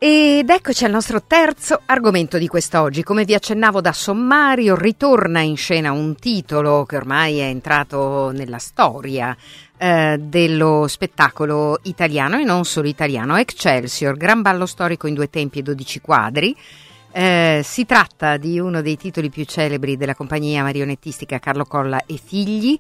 Ed eccoci al nostro terzo argomento di quest'oggi. Come vi accennavo da sommario, ritorna in scena un titolo che ormai è entrato nella storia dello spettacolo italiano e non solo italiano, Excelsior, gran ballo storico in 2 tempi e 12 quadri. Si tratta di uno dei titoli più celebri della compagnia marionettistica Carlo Colla e Figli.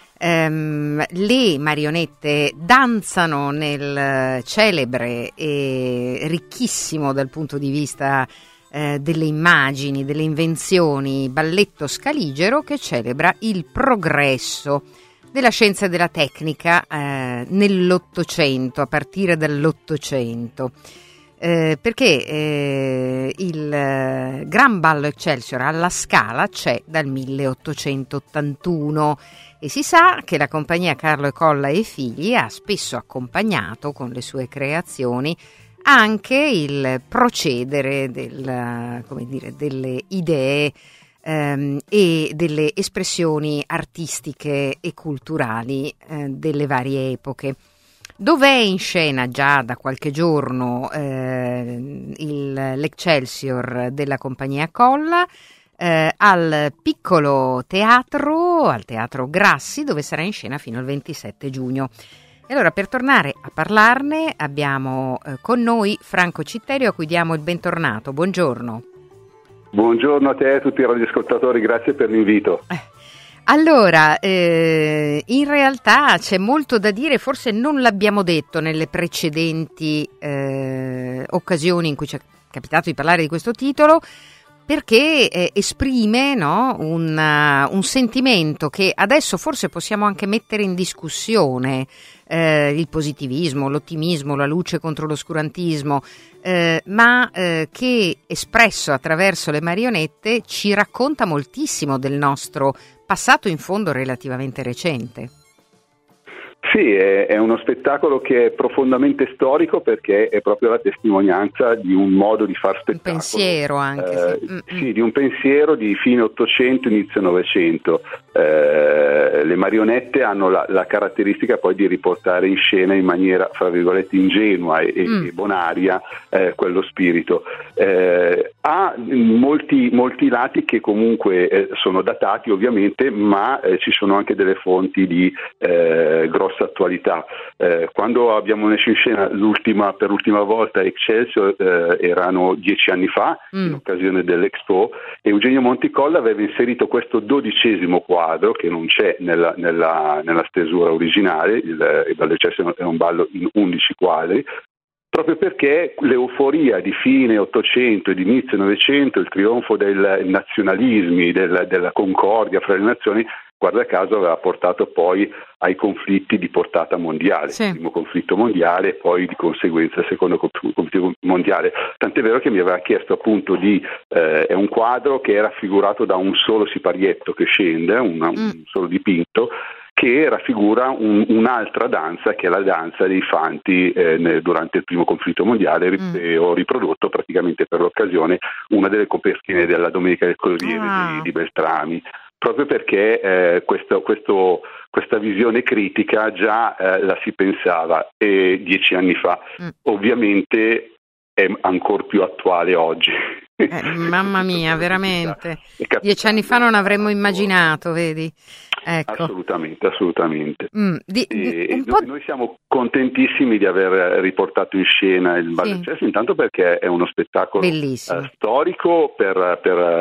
Le marionette danzano nel celebre e ricchissimo dal punto di vista delle immagini, delle invenzioni, balletto scaligero che celebra il progresso della scienza e della tecnica nell'Ottocento, a partire dall'Ottocento. Perché il Gran Ballo Excelsior alla Scala c'è dal 1881 e si sa che la compagnia Carlo Colla e Figli ha spesso accompagnato con le sue creazioni anche il procedere delle idee e delle espressioni artistiche e culturali delle varie epoche. Dov'è in scena già da qualche giorno l'Excelsior della compagnia Colla, al piccolo teatro, al Teatro Grassi, dove sarà in scena fino al 27 giugno. E allora, per tornare a parlarne, abbiamo con noi Franco Citterio, a cui diamo il bentornato. Buongiorno. Buongiorno a te e a tutti i radioascoltatori, grazie per l'invito. Allora, in realtà c'è molto da dire, forse non l'abbiamo detto nelle precedenti occasioni in cui ci è capitato di parlare di questo titolo, perché esprime, no, un sentimento che adesso forse possiamo anche mettere in discussione, il positivismo, l'ottimismo, la luce contro l'oscurantismo, ma che espresso attraverso le marionette ci racconta moltissimo del nostro passato, in fondo relativamente recente. Sì, è uno spettacolo che è profondamente storico perché è proprio la testimonianza di un modo di far spettacolo. Un pensiero anche. Sì, di un pensiero di fine Ottocento, inizio Novecento. Le marionette hanno la caratteristica poi di riportare in scena in maniera, fra virgolette, ingenua e bonaria quello spirito. Ha molti lati che comunque sono datati ovviamente, ma ci sono anche delle fonti di grossa attualità. Quando abbiamo messo in scena per l'ultima volta Excelsior erano 10 anni fa, in occasione dell'Expo, e Eugenio Monticolla aveva inserito questo 12° quadro che non c'è nella stesura originale. Il ballo Excelsior è un ballo in 11 quadri, proprio perché l'euforia di fine Ottocento e di inizio Novecento, il trionfo dei nazionalismi, della concordia fra le nazioni, guarda caso aveva portato poi ai conflitti di portata mondiale, sì. Il primo conflitto mondiale e poi di conseguenza il secondo conflitto mondiale, tant'è vero che mi aveva chiesto appunto è un quadro che è raffigurato da un solo siparietto che scende, un solo dipinto, che raffigura un'altra danza che è la danza dei fanti durante il primo conflitto mondiale. Ho riprodotto praticamente per l'occasione una delle copertine della Domenica del Corriere di Beltrami, proprio perché questa visione critica già la si pensava 10 anni fa. Ovviamente è ancora più attuale oggi. Mamma mia, veramente. 10 anni fa non avremmo immaginato, vedi? Ecco. Assolutamente. Noi siamo contentissimi di aver riportato in scena il ballo Excelsior, intanto perché è uno spettacolo storico per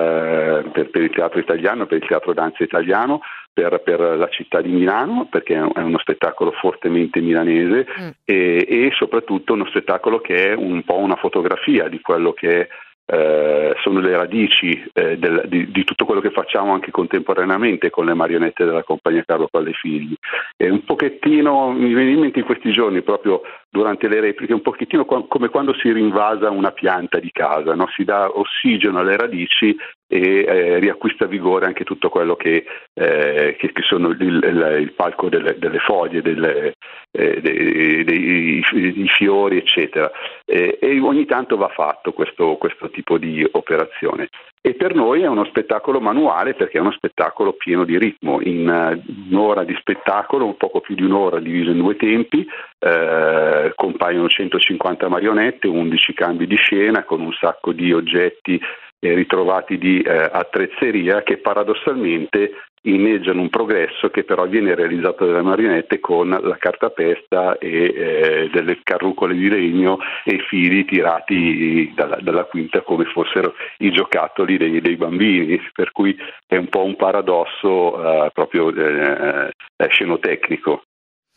il teatro italiano, per il teatro danza italiano, per la città di Milano, perché è uno spettacolo fortemente milanese e soprattutto uno spettacolo che è un po' una fotografia di quello che sono le radici di tutto quello che facciamo anche contemporaneamente con le marionette della compagnia Carlo Colla e Figli. Un pochettino mi viene in mente in questi giorni, proprio durante le repliche, un pochettino come quando si rinvasa una pianta di casa, no? Si dà ossigeno alle radici e riacquista vigore anche tutto quello che sono il palco delle foglie, dei fiori, eccetera. E ogni tanto va fatto questo tipo di operazione. E per noi è uno spettacolo manuale, perché è uno spettacolo pieno di ritmo. In un'ora di spettacolo, un poco più di un'ora diviso in 2 tempi, compaiono 150 marionette, 11 cambi di scena con un sacco di oggetti ritrovati di attrezzeria che paradossalmente inneggiano un progresso che però viene realizzato dalle marionette con la cartapesta e delle carrucole di legno e fili tirati dalla quinta come fossero i giocattoli dei bambini, per cui è un po' un paradosso proprio scenotecnico.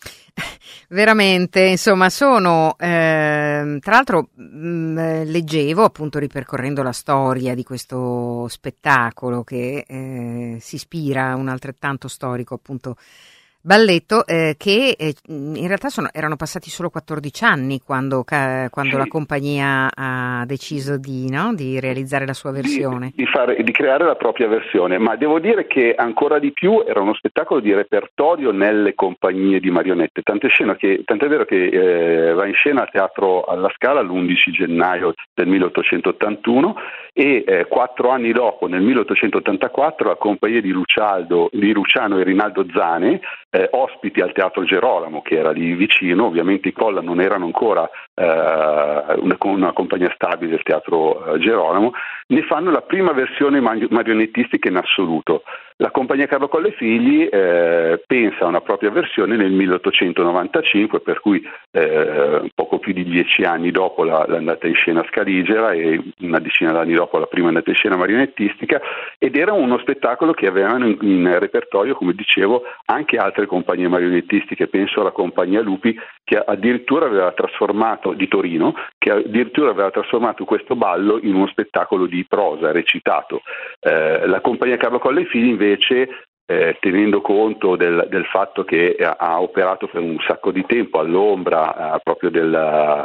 Veramente, insomma, sono tra l'altro leggevo, appunto, ripercorrendo la storia di questo spettacolo che si ispira a un altrettanto storico, appunto, balletto, che in realtà erano passati solo 14 anni quando la compagnia ha deciso di realizzare la sua versione. Di creare la propria versione, ma devo dire che ancora di più era uno spettacolo di repertorio nelle compagnie di marionette, tant'è vero che va in scena al Teatro alla Scala l'11 gennaio del 1881 e 4 anni dopo, nel 1884, la compagnia di Luciano e Rinaldo Zane, ospiti al Teatro Gerolamo, che era lì vicino. Ovviamente i Colla non erano ancora una compagnia stabile del Teatro Gerolamo, ne fanno la prima versione marionettistica in assoluto. La compagnia Carlo Colla e Figli pensa a una propria versione nel 1895, per cui poco più di 10 anni dopo l'andata in scena Scaligera e una decina d'anni dopo la prima andata in scena marionettistica, ed era uno spettacolo che avevano in repertorio, come dicevo, anche altre compagnie marionettistiche. Penso alla compagnia Lupi, che addirittura aveva trasformato, di Torino, che addirittura aveva trasformato questo ballo in uno spettacolo di prosa recitato. La compagnia Carlo Colla e Figli invece, tenendo conto del fatto che ha operato per un sacco di tempo all'ombra proprio del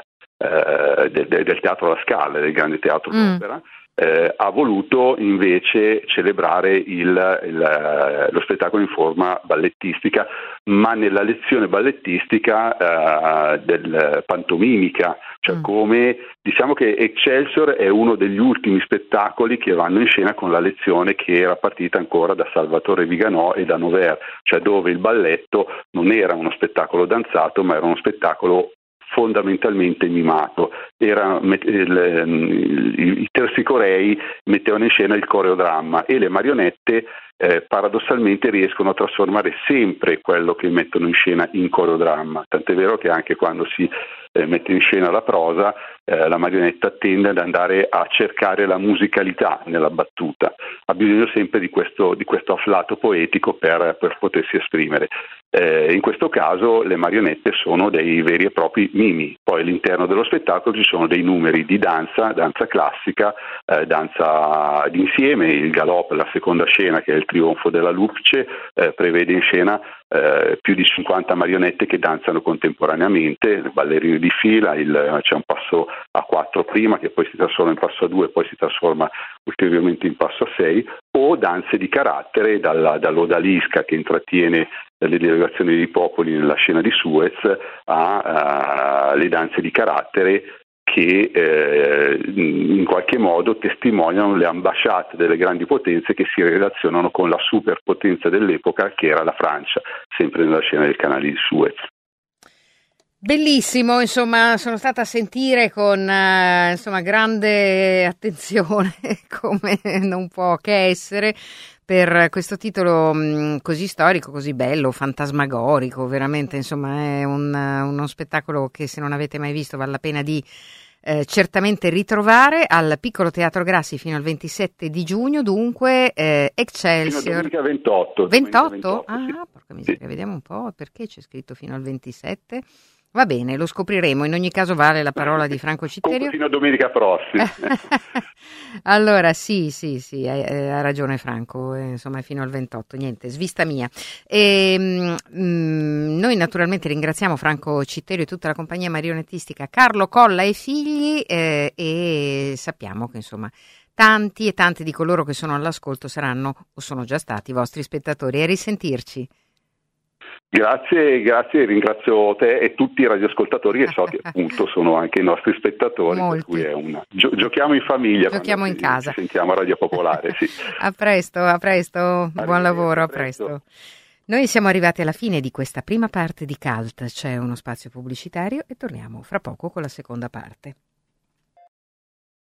Teatro alla Scala, del grande teatro d'opera, ha voluto invece celebrare lo spettacolo in forma ballettistica, ma nella lezione ballettistica pantomimica, cioè come diciamo che Excelsior è uno degli ultimi spettacoli che vanno in scena con la lezione che era partita ancora da Salvatore Viganò e da Nover, cioè dove il balletto non era uno spettacolo danzato, ma era uno spettacolo fondamentalmente mimato. I tersicorei mettevano in scena il coreodramma e le marionette paradossalmente riescono a trasformare sempre quello che mettono in scena in coreodramma, tant'è vero che anche quando si mette in scena la prosa, la marionetta tende ad andare a cercare la musicalità nella battuta, ha bisogno sempre di questo afflato poetico per potersi esprimere. In questo caso le marionette sono dei veri e propri mimi. Poi all'interno dello spettacolo ci sono dei numeri di danza classica, danza d'insieme. Il galop, la seconda scena, che è il trionfo della Luce, prevede in scena più di 50 marionette che danzano contemporaneamente, ballerini di fila, c'è un passo a 4 prima che poi si trasforma in passo a 2 e poi si trasforma ulteriormente in passo a 6, o danze di carattere dall'odalisca che intrattiene le delegazioni dei popoli nella scena di Suez alle danze di carattere che in qualche modo testimoniano le ambasciate delle grandi potenze che si relazionano con la superpotenza dell'epoca che era la Francia, sempre nella scena del canale di Suez. Bellissimo, insomma, sono stata a sentire con grande attenzione, come non può che essere, per questo titolo così storico, così bello, fantasmagorico, veramente, insomma, è uno spettacolo che, se non avete mai visto, vale la pena di certamente ritrovare al Piccolo Teatro Grassi fino al 27 di giugno, dunque Excelsior. Fino a 28. 28? Ah, sì. Porca miseria, sì. Vediamo un po' perché c'è scritto fino al 27. Va bene, lo scopriremo. In ogni caso vale la parola di Franco Citterio. Fino a domenica prossima. Allora, sì, ha ragione Franco, insomma è fino al 28, niente, svista mia. Noi naturalmente ringraziamo Franco Citterio e tutta la compagnia marionettistica Carlo Colla e Figli, e sappiamo che, insomma, tanti e tanti di coloro che sono all'ascolto saranno o sono già stati vostri spettatori. E a risentirci. Grazie, ringrazio te e tutti i radioascoltatori che so che appunto sono anche i nostri spettatori. Molti. Per cui è giochiamo in famiglia, giochiamo in casa. Ci sentiamo a Radio Popolare. Sì. A presto, buon lavoro, a presto. Noi siamo arrivati alla fine di questa prima parte di Cult, c'è uno spazio pubblicitario e torniamo fra poco con la seconda parte.